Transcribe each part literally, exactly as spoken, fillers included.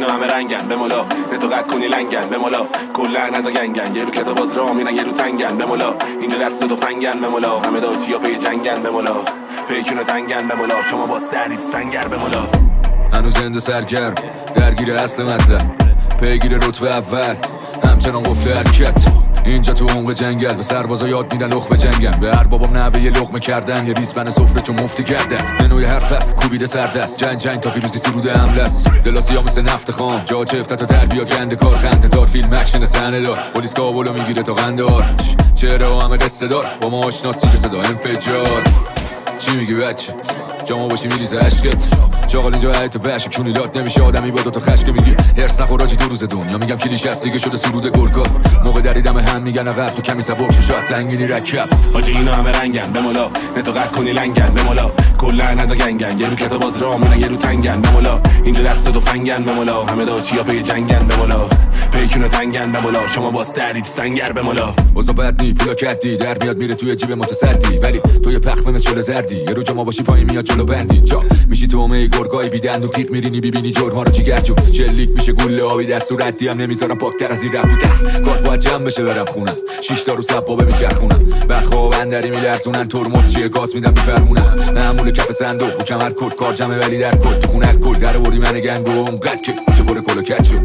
اینا همه رنگن بمولا نتو قد کنی لنگن بمولا کلا ندا گنگن یه رو کتاب باز را میرن یه رو تنگن بمولا اینجا دست دو فنگن بمولا همه داشتی یا پی جنگن بمولا پیکونو تنگن بمولا شما باز درید سنگر بمولا هنوز زنده سرگرم درگیر اصل مطلب پیگیر رتبه اول همچنان قفل حرکت اینجا تو عمق جنگل به سربازا یاد میدن لخ به جنگن به هر بابام نوه یه لقمه کردن یه ریسپن سفره چون مفتی کردن منوی حرف است کوبیده سردست جنگ جنگ تا پیروزی سروده حمله است دلاسی ها مثل نفت خام جا چفته تا در بیاد گنده کار خنده دار فیلم اکشن صحنه دار پلیس کابلو میگیره تا قندار چهره همه قصه دار با ما آشناسی که صدا انفجار چی میگی بچه جامو باشی میریزه عشقت چاقال اینجا حیط وحش کونی لات نمیشه آدمی با دوتا خشک میگی هرس نخوراجی دو روز دنیا میگم کلیش هست دیگه شده سرود گرگا موقع دریدم هم میگن عقب تو کمی سبک شو شاید سنگینی رکب حاجی اینا همه رنگن بمولا نتو قد کنی لنگن بمولا کلا ندا گنگن یه رو کتاب باز را میرن یه رو تنگن بمولا اینجا دست دو فنگن بمولا همه داشتی یا پی جنگن بمولا پیکونو تنگن بمولا شما باز درید سنگر بمولا واسه بد نی پولا کدی در میاد میره توی جیب متصدی ولی تو یه پخمه مثل شل زردی یه رو جما باشی پایین میاد جلو بندی جا میشی تو اومه گرگای بیدند و تیپ میرینی ببینی جرما رو جیگرجو چلیک میشه گله آبی دست و ردی هم نمیذارم پاکتر از این رب بوده کار باید جمع بشه برم خونم شیش تا رو سبابه میچرخونم بعد خواب اندری میلرزونن ترمز چیه گاز میدم میفرمونم معمول کف صندوق و کمر کد کار جمعه ولی در کد تو خونه کل در وردی من گنگو اونقدر که کوچه پر کلو کج شد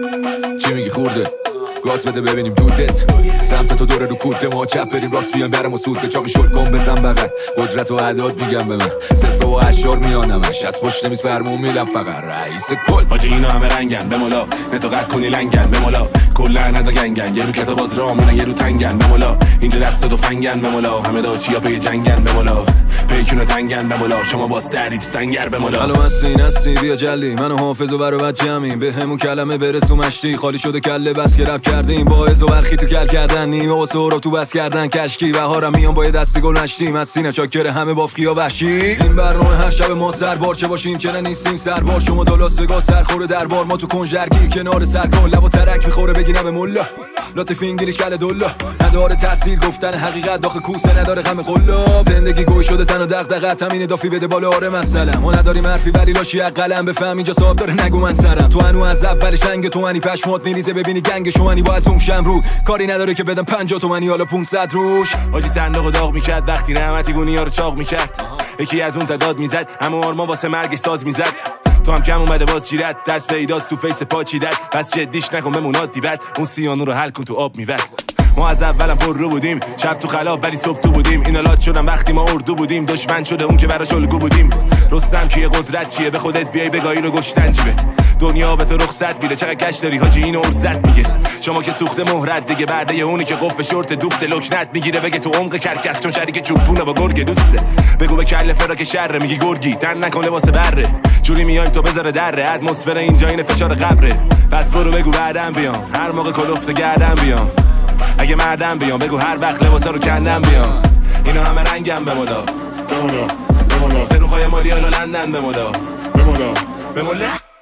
چی میگی خورده گاز بده ببینیم دودت سمت تو دوره رو کوده ما چپ بریم راست بیان برم و سوده چاقی شل کن بزن بغل قدرت و عداد میگم به من صفر و اشار میانمش از پشت میز فرمون میدم فقط رئیس کل حاجی اینا همه رنگن بمولا نتو قد کنی لنگن بمولا کلا ندا گنگن یه رو کتاب باز را میرن یه رو تنگن بمولا اینجا دست دو فنگن بمولا همه داشتی یا پی جنگن بمولا پیکونو تنگن بمولا شما باز درید سنگر بمولا الو هستی نستی بیا جلی منو حافظ و برو بچه‌میم به همون کلمه برسو مشتی خالی شده کله بس که رپ کردیم باعث و برخی تو کل کردن نیمه و سهراب تو بس کردن کشکی بهارم میان با یه دستی گل نشتیم از سینه چاکر همه بافقیا وحشی این برنامه هر شب ما سربار چه باشیم که نیستیم سربار شما دالا سگا سرخوره دربار ما تو کنجرگی کنار سرکل لب و ترک میخوره بگینم به مولا لطف انگلیش کله دولا نداره تاثیر گفتن حقیقت داخل کوسه نداره غم قلا زندگی گوی شده تن و دغدغه همین دافی بده بالا آره مثلا ما نداریم حرفی ولی لاشی قلم بفهم اینجا صاحب داره نگو من سرم تو هنو از اولش رنگ تو منی پشمات میریزه ببینی گنگ شوانی با از اون شمرو کاری نداره که بدم پنجاه تومانی حالا پانصد روش حاجی صندوق داغ میکرد وقتی نعمتی گونیا رو چاق میکرد یکی از اون تعداد میزد اما آرما واسه مرگ ساز میزد تو هم کم اومده باز جیرت درس پیداست تو فیس پاچیدت پس جدیش نکن بمون عادی بد اون سیانو رو حل کن تو آب میوه ما از اولم پر رو بودیم شب تو خلاب ولی صبح تو بودیم اینا لات شدن وقتی ما اردو بودیم دشمن شده اون که براش الگو بودیم رستم کیه قدرت چیه به خودت بیای بگاهی رو گشتن جیبت دنیا به تو رخصت میده چقدر کش داری حاجی اینو ارزت میگه شما که سوخته مهرت دیگه بعد یه اونی که قف به شورت دوخت لکنت میگیره بگه تو عمق کرکس چون شریک چوبونه با گرگ دوسته بگو به کله فراک شره میگی گرگی تن نکنه واسه بره جوری میایم تو بذاره دره اتمسفر اینجا این فشار قبره پس برو بگو بعدم بیام هر موقع کلفت گردم بیام اگه مردم بیام بگو هر وقت لباسا رو کندم بیام اینا همه رنگم بمولا بمولا بمولا سروخای مالی حالا لندن بمولا بمولا بمولا